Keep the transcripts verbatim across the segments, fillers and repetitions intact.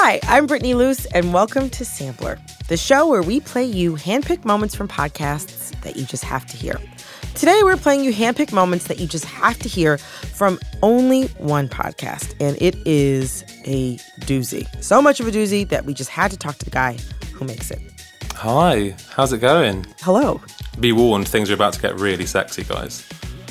Hi, I'm Brittany Luce, and welcome to Sampler, the show where we play you handpicked moments from podcasts that you just have to hear. Today, we're playing you handpicked moments that you just have to hear from only one podcast, and it is a doozy. So much of a doozy that we just had to talk to the guy who makes it. Hi, how's it going? Hello. Be warned, things are about to get really sexy, guys.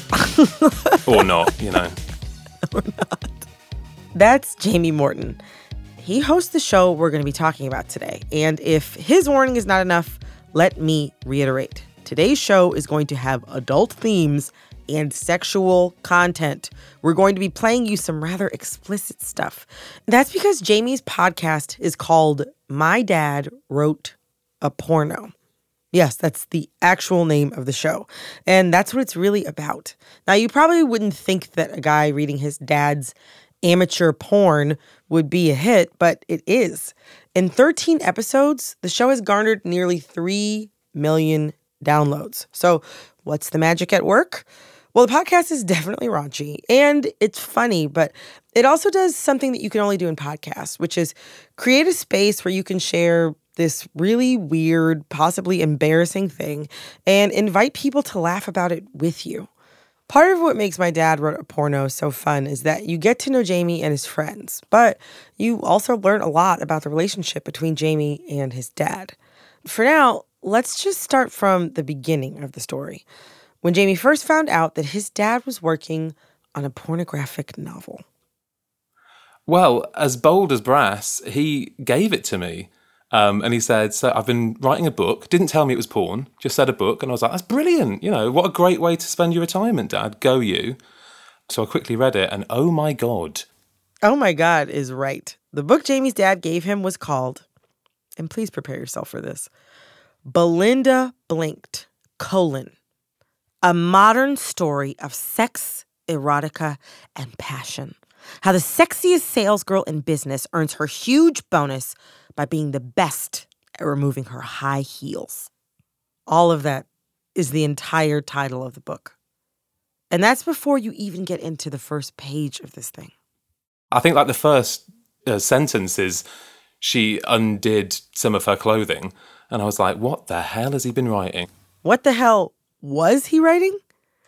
Or not, you know. Or not. That's Jamie Morton. He hosts the show we're going to be talking about today. And if his warning is not enough, let me reiterate. Today's show is going to have adult themes and sexual content. We're going to be playing you some rather explicit stuff. That's because Jamie's podcast is called My Dad Wrote a Porno. Yes, that's the actual name of the show. And that's what it's really about. Now, you probably wouldn't think that a guy reading his dad's amateur porn would be a hit, but it is. In thirteen episodes, the show has garnered nearly three million downloads. So what's the magic at work? Well, the podcast is definitely raunchy and it's funny, but it also does something that you can only do in podcasts, which is create a space where you can share this really weird, possibly embarrassing thing and invite people to laugh about it with you. Part of what makes My Dad Wrote a Porno so fun is that you get to know Jamie and his friends, but you also learn a lot about the relationship between Jamie and his dad. For now, let's just start from the beginning of the story, when Jamie first found out that his dad was working on a pornographic novel. Well, as bold as brass, he gave it to me. Um, and he said, so I've been writing a book, didn't tell me it was porn, just said a book. And I was like, that's brilliant. You know, what a great way to spend your retirement, Dad. Go you. So I quickly read it and oh my God. Oh my God is right. The book Jamie's dad gave him was called, and please prepare yourself for this, Belinda Blinked, colon, a modern story of sex, erotica, and passion. How the sexiest salesgirl in business earns her huge bonus by being the best at removing her high heels. All of that is the entire title of the book. And that's before you even get into the first page of this thing. I think like the first uh, sentence is she undid some of her clothing. And I was like, what the hell has he been writing? What the hell was he writing?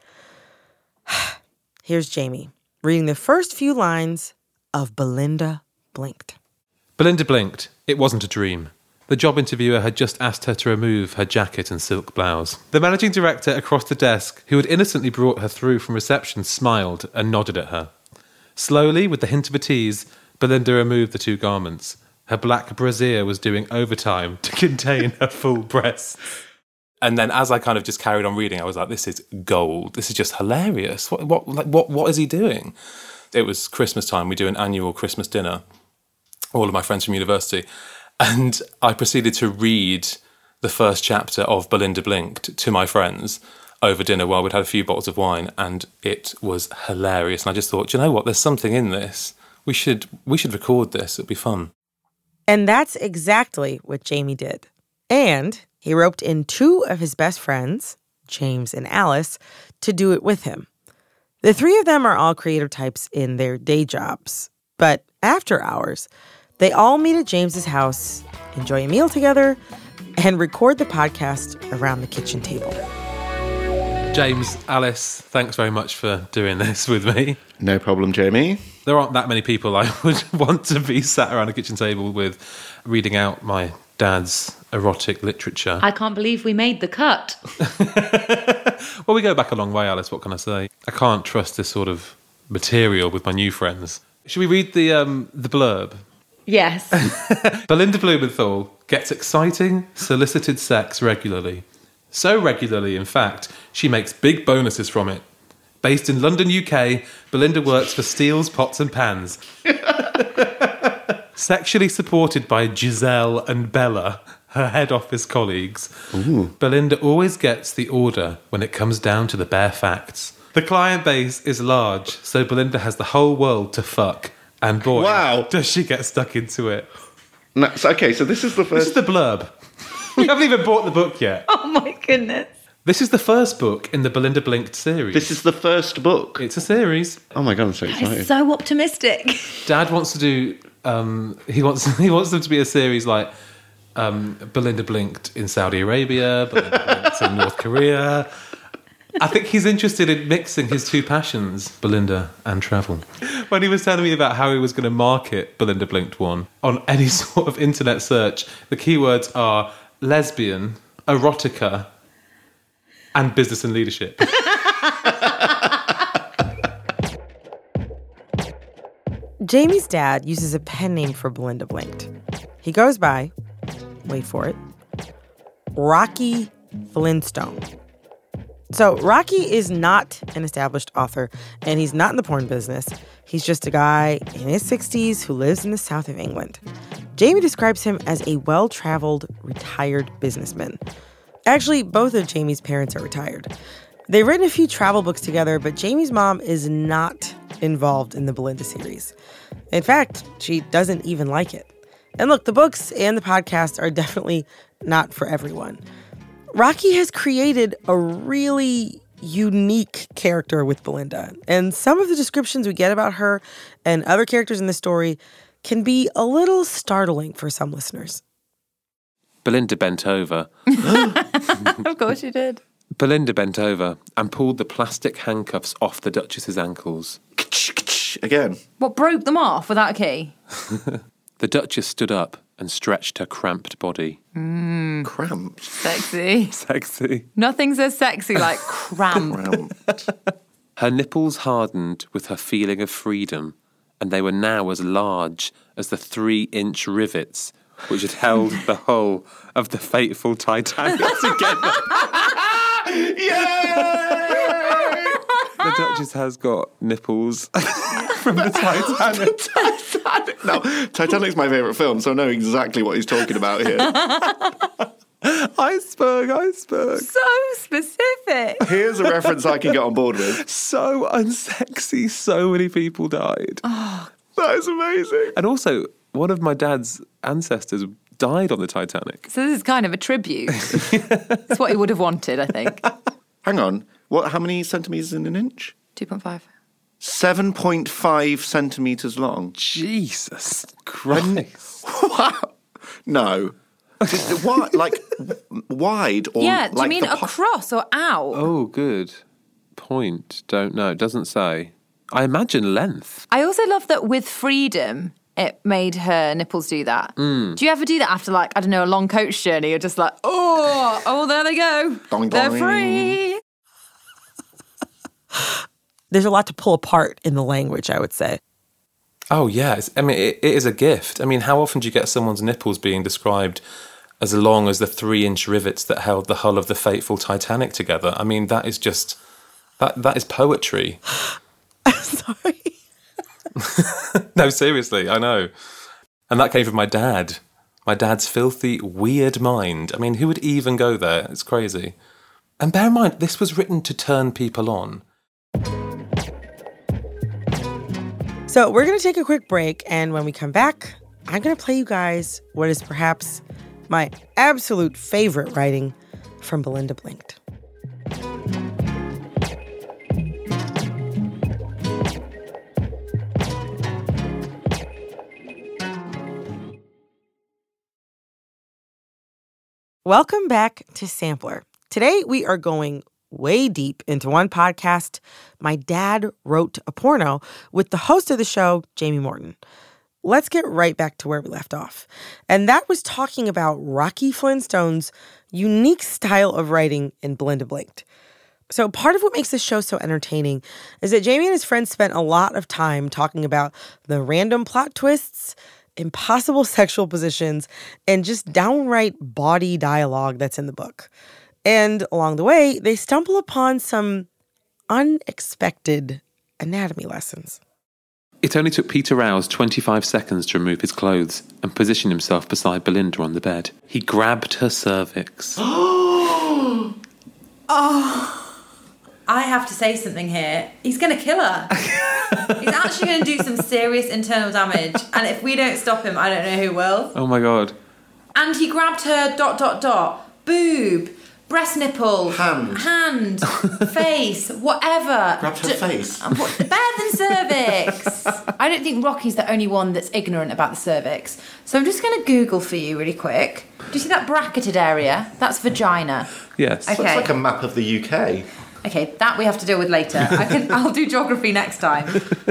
Here's Jamie reading the first few lines of Belinda Blinked. Belinda blinked. It wasn't a dream. The job interviewer had just asked her to remove her jacket and silk blouse. The managing director across the desk, who had innocently brought her through from reception, smiled and nodded at her. Slowly, with the hint of a tease, Belinda removed the two garments. Her black brassiere was doing overtime to contain her full breasts. And then as I kind of just carried on reading, I was like, this is gold. This is just hilarious. What, what, like, what, what is he doing? It was Christmas time. We do an annual Christmas dinner, all of my friends from university. And I proceeded to read the first chapter of Belinda Blinked to my friends over dinner while we'd had a few bottles of wine. And it was hilarious. And I just thought, do you know what? There's something in this. We should, we should record this. It'd be fun. And that's exactly what Jamie did. And he roped in two of his best friends, James and Alice, to do it with him. The three of them are all creative types in their day jobs. But after hours, they all meet at James's house, enjoy a meal together, and record the podcast around the kitchen table. James, Alice, thanks very much for doing this with me. No problem, Jamie. There aren't that many people I would want to be sat around a kitchen table with reading out my dad's erotic literature. I can't believe we made the cut. Well, we go back a long way, Alice. What can I say? I can't trust this sort of material with my new friends. Should we read the um, the blurb? Yes. Belinda Blumenthal gets exciting, solicited sex regularly. So regularly, in fact, she makes big bonuses from it. Based in London, U K, Belinda works for Steele's Pots and Pans. Sexually supported by Giselle and Bella, her head office colleagues, Ooh. Belinda always gets the order when it comes down to the bare facts. The client base is large, so Belinda has the whole world to fuck. And boy, wow. does she get stuck into it. No, so, okay, so this is the first... This is the blurb. We haven't even bought the book yet. Oh my goodness. This is the first book in the Belinda Blinked series. This is the first book? It's a series. Oh my God, I'm so excited. That is so optimistic. Dad wants to do Um, he wants he wants them to be a series like um, Belinda Blinked in Saudi Arabia, Belinda Blinked in North Korea. I think he's interested in mixing his two passions, Belinda and travel. When he was telling me about how he was going to market Belinda Blinked one on any sort of internet search, the keywords are lesbian, erotica, and business and leadership. Jamie's dad uses a pen name for Belinda Blinked. He goes by, wait for it, Rocky Flintstone. So Rocky is not an established author, and he's not in the porn business. He's just a guy in his sixties who lives in the south of England. Jamie describes him as a well-traveled, retired businessman. Actually, both of Jamie's parents are retired. They've written a few travel books together, but Jamie's mom is not involved in the Belinda series. In fact, she doesn't even like it. And look, the books and the podcast are definitely not for everyone. Rocky has created a really unique character with Belinda, and some of the descriptions we get about her and other characters in the story can be a little startling for some listeners. Belinda bent over. Of course you did. Belinda bent over and pulled the plastic handcuffs off the Duchess's ankles. Again. What, broke them off without a key? The Duchess stood up and stretched her cramped body. Mm. Cramped. Sexy. Sexy. Nothing says sexy like cramp. Cramped. Her nipples hardened with her feeling of freedom, and they were now as large as the three-inch rivets which had held the hull of the fateful Titanic together. Yay! The Duchess has got nipples from the Titanic. Titanic. No, Titanic's my favourite film, so I know exactly what he's talking about here. Iceberg, iceberg. So specific. Here's a reference I can get on board with. So unsexy, so many people died. Oh, that is amazing. And also, one of my dad's ancestors died on the Titanic. So this is kind of a tribute. It's what he would have wanted, I think. Hang on. What? How many centimetres in an inch? two point five. seven point five centimetres long. Jesus Christ. Wow. No. Did- What? Like, wide or Yeah, do like you mean the po- across or out? Oh, good point. Don't know. Doesn't say. I imagine length. I also love that with freedom, it made her nipples do that. Mm. Do you ever do that after, like, I don't know, a long coach journey? You're just like, oh, oh, there they go. Doing, They're doing. free. There's a lot to pull apart in the language, I would say. Oh, yeah. It's, I mean, it, it is a gift. I mean, how often do you get someone's nipples being described as long as the three-inch rivets that held the hull of the fateful Titanic together? I mean, that is just... That That is poetry. I'm sorry. No, seriously, I know. And that came from my dad. My dad's filthy, weird mind. I mean, who would even go there? It's crazy. And bear in mind, this was written to turn people on. So we're going to take a quick break, and when we come back, I'm going to play you guys what is perhaps my absolute favorite writing from Belinda Blinked. Welcome back to Sampler. Today we are going way deep into one podcast, My Dad Wrote a Porno, with the host of the show, Jamie Morton. Let's get right back to where we left off. And that was talking about Rocky Flintstone's unique style of writing in Belinda Blinked. So part of what makes this show so entertaining is that Jamie and his friends spent a lot of time talking about the random plot twists, impossible sexual positions, and just downright bawdy dialogue that's in the book. And along the way, they stumble upon some unexpected anatomy lessons. It only took Peter Rouse twenty-five seconds to remove his clothes and position himself beside Belinda on the bed. He grabbed her cervix. Oh, I have to say something here. He's going to kill her. He's actually going to do some serious internal damage. And if we don't stop him, I don't know who will. Oh my God. And he grabbed her dot, dot, dot, boob, breast nipple, Hand. hand, face, whatever. Grabbed her D- face. uh, what- Better than cervix. I don't think Rocky's the only one that's ignorant about the cervix. So I'm just going to Google for you really quick. Do you see that bracketed area? That's vagina. Yes. Okay. Looks like a map of the U K. Okay, that we have to deal with later. I can. I'll do geography next time.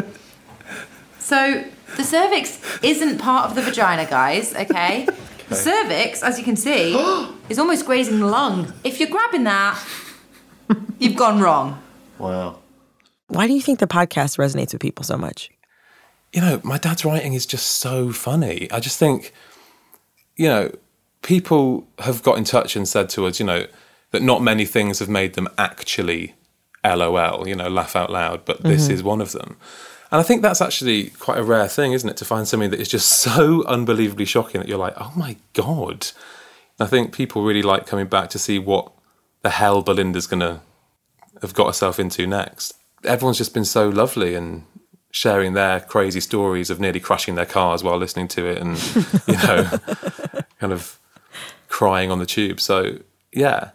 So the cervix isn't part of the vagina, guys. Okay. The cervix, as you can see, is almost grazing the lung. If you're grabbing that, you've gone wrong. Wow. Why do you think the podcast resonates with people so much? You know, my dad's writing is just so funny. I just think, you know, people have got in touch and said to us, you know, that not many things have made them actually LOL, you know, laugh out loud, but this mm-hmm. is one of them. And I think that's actually quite a rare thing, isn't it? To find something that is just so unbelievably shocking that you're like, oh my God. And I think people really like coming back to see what the hell Belinda's going to have got herself into next. Everyone's just been so lovely and sharing their crazy stories of nearly crashing their cars while listening to it and, you know, kind of crying on the tube. So, yeah.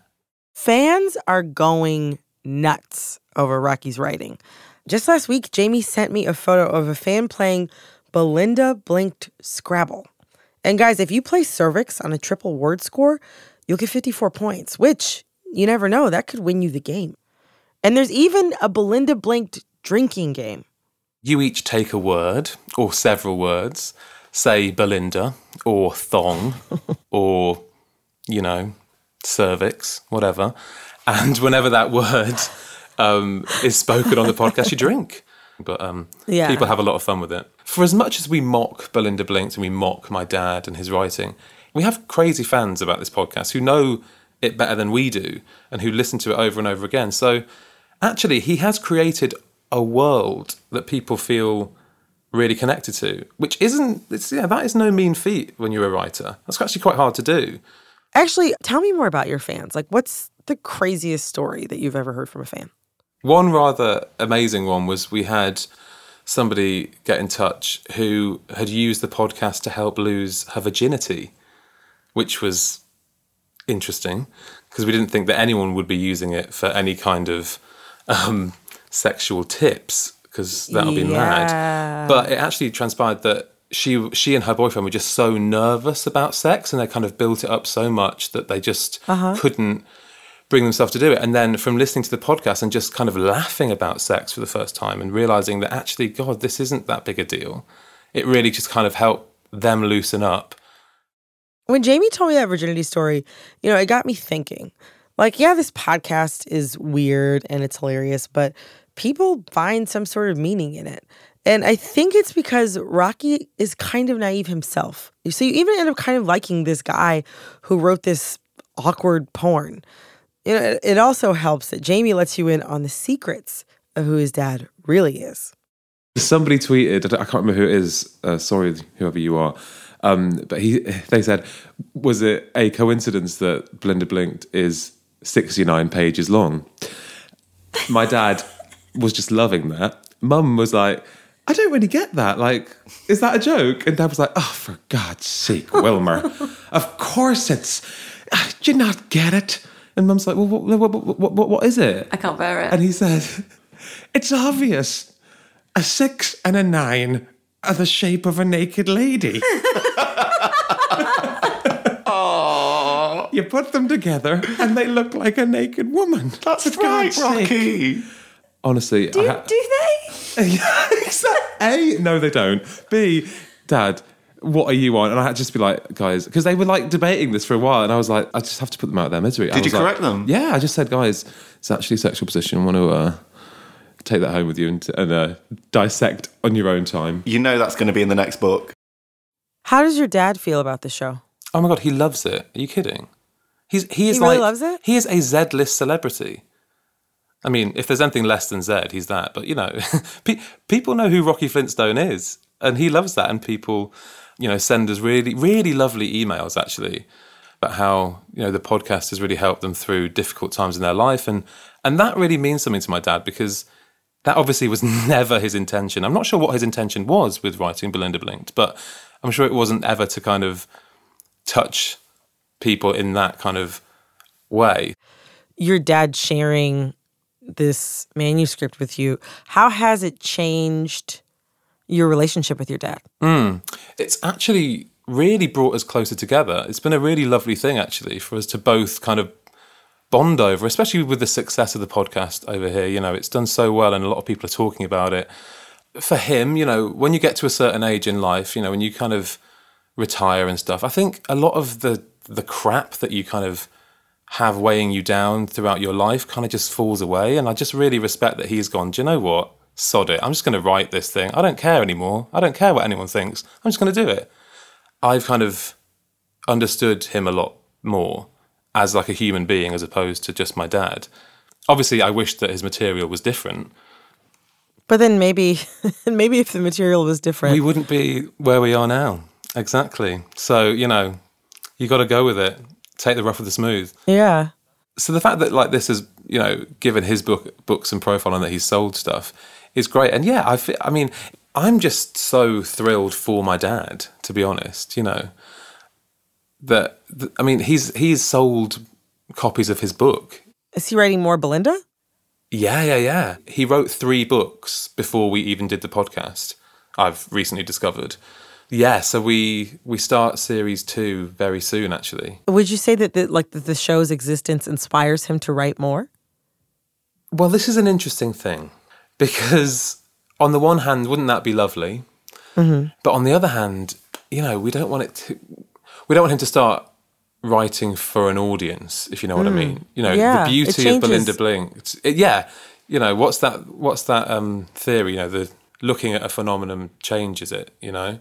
Fans are going nuts over Rocky's writing. Just last week, Jamie sent me a photo of a fan playing Belinda Blinked Scrabble. And guys, if you play cervix on a triple word score, you'll get fifty-four points, which, you never know, that could win you the game. And there's even a Belinda Blinked drinking game. You each take a word, or several words, say Belinda, or thong, or, you know, cervix, whatever. And whenever that word um, is spoken on the podcast, you drink. But um, yeah. people have a lot of fun with it. For as much as we mock Belinda Blinked and we mock my dad and his writing, we have crazy fans about this podcast who know it better than we do and who listen to it over and over again. So actually, he has created a world that people feel really connected to, which isn't, it's, yeah, that is no mean feat when you're a writer. That's actually quite hard to do. Actually, tell me more about your fans. Like, what's the craziest story that you've ever heard from a fan? One rather amazing one was we had somebody get in touch who had used the podcast to help lose her virginity, which was interesting because we didn't think that anyone would be using it for any kind of um, sexual tips because that'll be yeah. mad. But it actually transpired that she she and her boyfriend were just so nervous about sex and they kind of built it up so much that they just uh-huh. couldn't bring themselves to do it. And then from listening to the podcast and just kind of laughing about sex for the first time and realizing that actually, God, this isn't that big a deal. It really just kind of helped them loosen up. When Jamie told me that virginity story, you know, it got me thinking. Like, yeah, this podcast is weird and it's hilarious, but people find some sort of meaning in it. And I think it's because Rocky is kind of naive himself. So you even end up kind of liking this guy who wrote this awkward porn. You know, it also helps that Jamie lets you in on the secrets of who his dad really is. Somebody tweeted, I can't remember who it is, uh, sorry, whoever you are, um, but he they said, was it a coincidence that Belinda Blinked is sixty-nine pages long? My dad was just loving that. Mum was like, I don't really get that. Like, is that a joke? And Dad was like, oh, for God's sake, Wilmer. Of course it's, do you not get it? And Mum's like, well, what, what, what, what, what is it? I can't bear it. And he said, it's obvious. A six and a nine are the shape of a naked lady. Oh, you put them together and they look like a naked woman. That's For right, God's sake. Rocky. Honestly. Do, I ha- do they? A, no, they don't. B, Dad, what are you on? And I had to just be like, guys, because they were like debating this for a while, and I was like, I just have to put them out of their misery. Did I was you correct like, them? Yeah, I just said, guys, it's actually a sexual position. I want to uh, take that home with you and, and uh, dissect on your own time. You know that's going to be in the next book. How does your dad feel about the show? Oh my God, he loves it. Are you kidding? He's he is He really like loves it? He is a Z-list celebrity. I mean, if there's anything less than Z, he's that. But you know, pe- people know who Rocky Flintstone is, and he loves that. And people, you know, send us really, really lovely emails actually about how, you know, the podcast has really helped them through difficult times in their life, and and that really means something to my dad because that obviously was never his intention. I'm not sure what his intention was with writing Belinda Blinked, but I'm sure it wasn't ever to kind of touch people in that kind of way. your dad sharing this manuscript with you, how has it changed your relationship with your dad? Mm. It's actually really brought us closer together. It's been a really lovely thing, actually, for us to both kind of bond over, especially with the success of the podcast over here. You know, it's done so well and a lot of people are talking about it. For him, you know, when you get to a certain age in life, you know, when you kind of retire and stuff, I think a lot of the the crap that you kind of have weighing you down throughout your life kind of just falls away. And I just really respect that he's gone, do you know what? Sod it. I'm just going to write this thing. I don't care anymore. I don't care what anyone thinks. I'm just going to do it. I've kind of understood him a lot more as like a human being as opposed to just my dad. Obviously, I wish that his material was different. But then maybe, maybe if the material was different, we wouldn't be where we are now. Exactly. So, you know, you got to go with it. Take the rough with the smooth. Yeah. So the fact that like this has, you know, given his book books and profile and that he's sold stuff is great. And yeah, I fe- I mean, I'm just so thrilled for my dad, to be honest, you know, that, th- I mean, he's he's sold copies of his book. Is he writing more Belinda? Yeah, yeah, yeah. He wrote three books before we even did the podcast, I've recently discovered. Yeah, so we we start series two very soon, actually. Would you say that the, like that the show's existence inspires him to write more? Well, this is an interesting thing because on the one hand, wouldn't that be lovely? Mm-hmm. But on the other hand, you know, we don't want it to. We don't want him to start writing for an audience, if you know what mm. I mean. You know, yeah, the beauty of Belinda Blinks. It's, it, yeah, you know, what's that? What's that um, theory? You know, the looking at a phenomenon changes it. You know.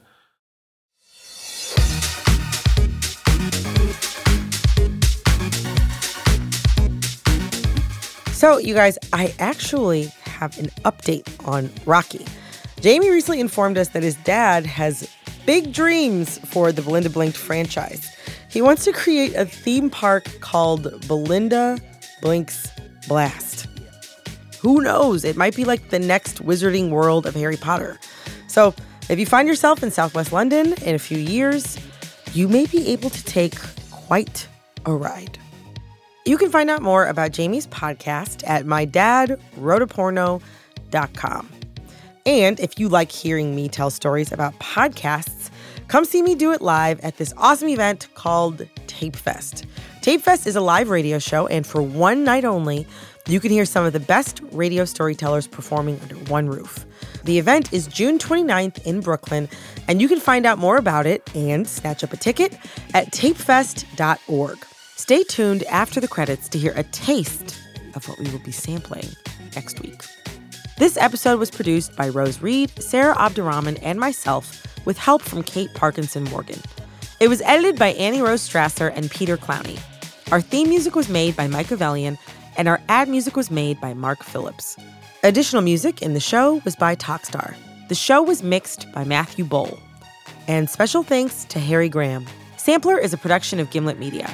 So, you guys, I actually have an update on Rocky. Jamie recently informed us that his dad has big dreams for the Belinda Blinked franchise. He wants to create a theme park called Belinda Blinks Blast. Who knows? It might be like the next Wizarding World of Harry Potter. So, if you find yourself in Southwest London in a few years, you may be able to take quite a ride. You can find out more about Jamie's podcast at my dad wrote a porno dot com. And if you like hearing me tell stories about podcasts, come see me do it live at this awesome event called Tape Fest. Tape Fest is a live radio show, and for one night only, you can hear some of the best radio storytellers performing under one roof. The event is June twenty-ninth in Brooklyn, and you can find out more about it and snatch up a ticket at tape fest dot org. Stay tuned after the credits to hear a taste of what we will be sampling next week. This episode was produced by Rose Reed, Sarah Abdurrahman, and myself, with help from Kate Parkinson Morgan. It was edited by Annie Rose Strasser and Peter Clowney. Our theme music was made by Mike Avellian, and our ad music was made by Mark Phillips. Additional music in the show was by Talkstar. The show was mixed by Matthew Bowl. And special thanks to Harry Graham. Sampler is a production of Gimlet Media.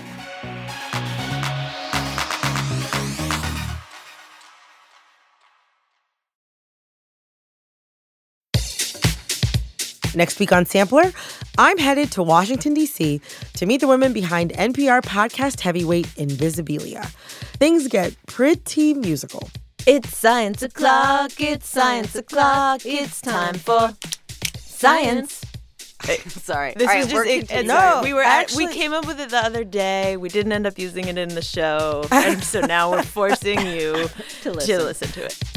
Next week on Sampler, I'm headed to Washington, D C to meet the women behind N P R podcast heavyweight Invisibilia. Things get pretty musical. It's science o'clock, it's science o'clock, it's time for science. Sorry. This All was right, just we're it, con- no. sorry. We were actually- at, we came up with it the other day. We didn't end up using it in the show, and so now we're forcing you To listen. to listen to it.